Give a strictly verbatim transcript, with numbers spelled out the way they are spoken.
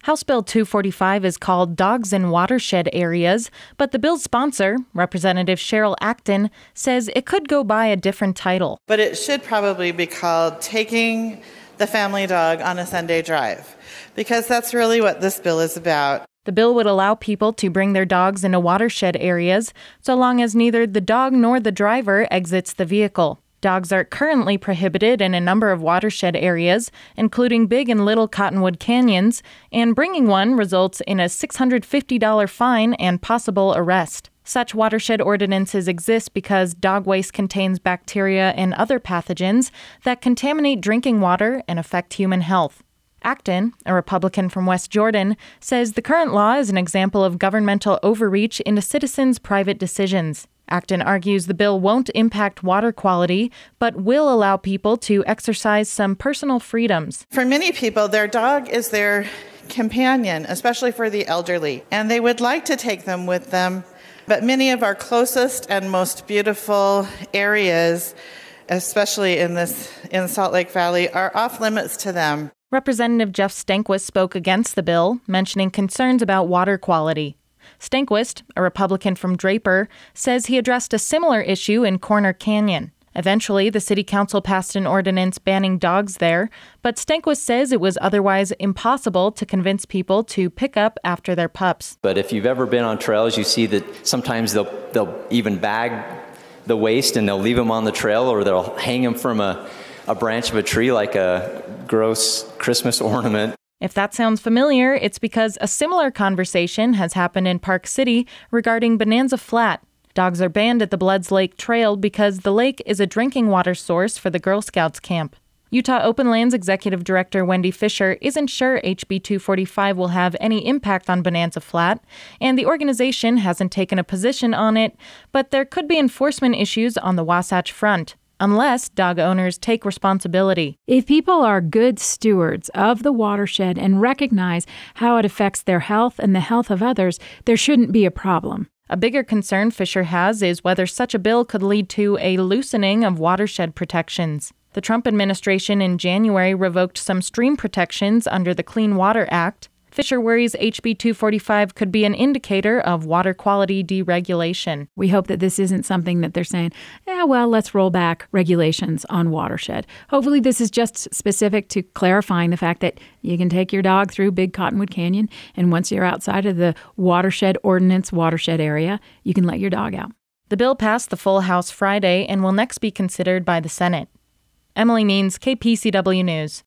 House Bill two forty-five is called Dogs in Watershed Areas, but the bill's sponsor, Representative Cheryl Acton, says it could go by a different title. But it should probably be called Taking the Family Dog on a Sunday Drive, because that's really what this bill is about. The bill would allow people to bring their dogs into watershed areas so long as neither the dog nor the driver exits the vehicle. Dogs are currently prohibited in a number of watershed areas, including Big and Little Cottonwood Canyons, and bringing one results in a six hundred fifty dollars fine and possible arrest. Such watershed ordinances exist because dog waste contains bacteria and other pathogens that contaminate drinking water and affect human health. Acton, a Republican from West Jordan, says the current law is an example of governmental overreach into citizens' private decisions. Acton argues the bill won't impact water quality, but will allow people to exercise some personal freedoms. For many people, their dog is their companion, especially for the elderly, and they would like to take them with them. But many of our closest and most beautiful areas, especially in this in Salt Lake Valley, are off limits to them. Representative Jeff Stanquist spoke against the bill, mentioning concerns about water quality. Stanquist, a Republican from Draper, says he addressed a similar issue in Corner Canyon. Eventually, the city council passed an ordinance banning dogs there, but Stanquist says it was otherwise impossible to convince people to pick up after their pups. But if you've ever been on trails, you see that sometimes they'll they'll even bag the waste and they'll leave them on the trail, or they'll hang them from a, a branch of a tree like a gross Christmas ornament. If that sounds familiar, it's because a similar conversation has happened in Park City regarding Bonanza Flat. Dogs are banned at the Bloods Lake Trail because the lake is a drinking water source for the Girl Scouts camp. Utah Open Lands Executive Director Wendy Fisher isn't sure H B two forty-five will have any impact on Bonanza Flat, and the organization hasn't taken a position on it, but there could be enforcement issues on the Wasatch Front, unless dog owners take responsibility. If people are good stewards of the watershed and recognize how it affects their health and the health of others, there shouldn't be a problem. A bigger concern Fisher has is whether such a bill could lead to a loosening of watershed protections. The Trump administration in January revoked some stream protections under the Clean Water Act. Fisher worries H B two forty-five could be an indicator of water quality deregulation. We hope that this isn't something that they're saying, yeah, well, let's roll back regulations on watershed. Hopefully this is just specific to clarifying the fact that you can take your dog through Big Cottonwood Canyon, and once you're outside of the watershed ordinance watershed area, you can let your dog out. The bill passed the full House Friday and will next be considered by the Senate. Emily Means, K P C W News.